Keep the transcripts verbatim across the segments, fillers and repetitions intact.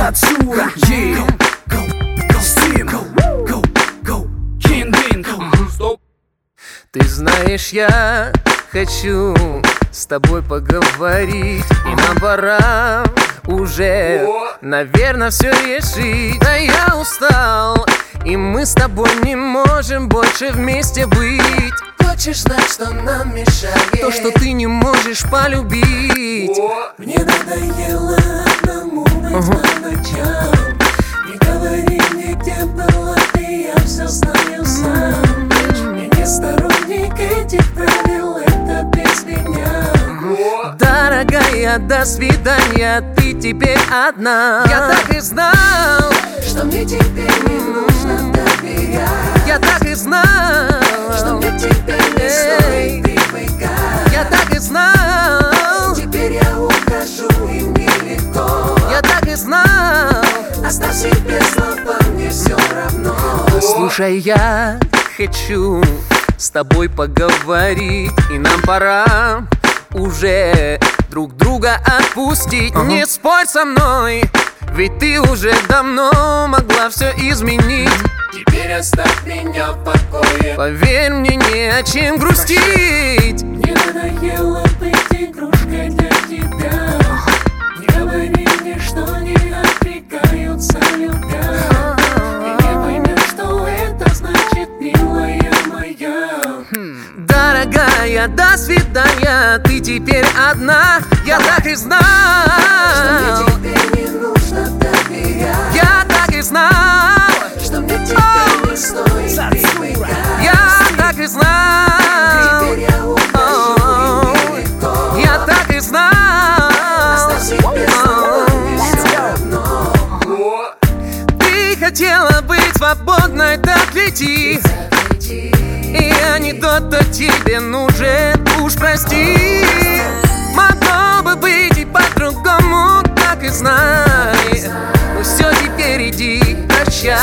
Сацура, yeah. Steam, King Bing. Стоп. Ты знаешь, я хочу с тобой поговорить, и нам пора уже, наверное, все решить. Да я устал, и мы с тобой не можем больше вместе быть. Хочешь знать, что нам мешает? То, что ты не можешь полюбить. Мне надоело одному быть по ночам. Не говори мне, где была ты, я все знаю сам. Я не сторонник этих правил, это без меня. Дорогая, до свидания, ты теперь одна. Я так и знал, что мне теперь не нужно доверять. Я так и знал, что мне теперь не стоит привыкать. Я так и знал, теперь я ухожу и мне легко. Я так и знал, оставь без слова, мне все равно. Слушай, я хочу с тобой поговорить, и нам пора уже друг друга отпустить. uh-huh. Не спорь со мной, ведь ты уже давно могла все изменить. Теперь оставь меня в покое. Поверь мне, не о чем грустить. Мне надоело быть игрушкой для тебя. Не говори мне, что не отрекаются любя. Ты не поймешь, что это значит, милая моя. Дорогая, до свидания, ты теперь одна. Я так и знал, что мне теперь не нужно доверять. Я так и знал, что мне теперь не стоит привыкать. Я так и знал, теперь я ухожу и мне легко. Я так и знал, оставь без слова, мне все равно. Ты хотела быть свободной, так лети. И я не тот, кто тебе нужен, уж прости. Могло бы быть и по-другому, так и знай. Ну все, теперь иди, прощай.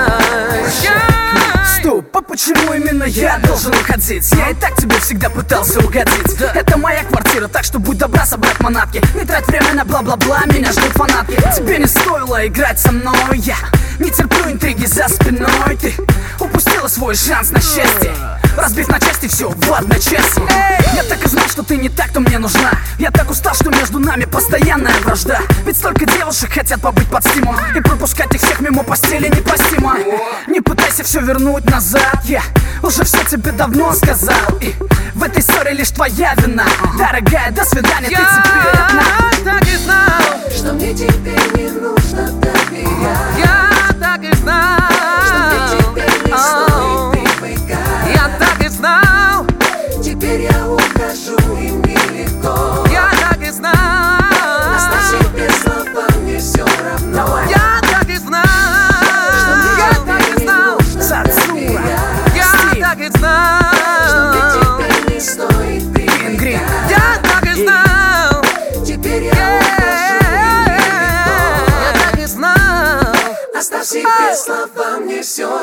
Стоп, а почему именно я должен уходить? Я и так тебе всегда пытался угодить. Это моя квартира, так что будь добра собрать манатки. Не трать время на бла-бла-бла, меня ждут фанатки. Тебе не стоило играть со мной, я не терплю интриги за спиной. Ты упустила свой шанс на счастье, разбив на части все в одночасье. Я так и знал, что ты не так, кто мне нужна. Я так устал, что между нами постоянная вражда. Ведь столько девушек хотят побыть под стимулом, и пропускать их всех мимо постели непростимо. Не пытайся все вернуть назад, я уже все тебе давно сказал. И в этой ссоре лишь твоя вина. Дорогая, до свидания, Я ты теперь одна. так и знал, что мне теперь не нужно доверять. Я так и знал, что мне теперь не стоит привыкать. Я так и знал, теперь я ухожу и мне легко. Я так и знал, оставь без слова, мне все равно. Я так и знал, Я так и знал, Сацура, Я так и знал, что мне теперь не стоит привыкать. Я так и знал, теперь я ухожу и мне легко. Я так и знал, оставь без слова, мне все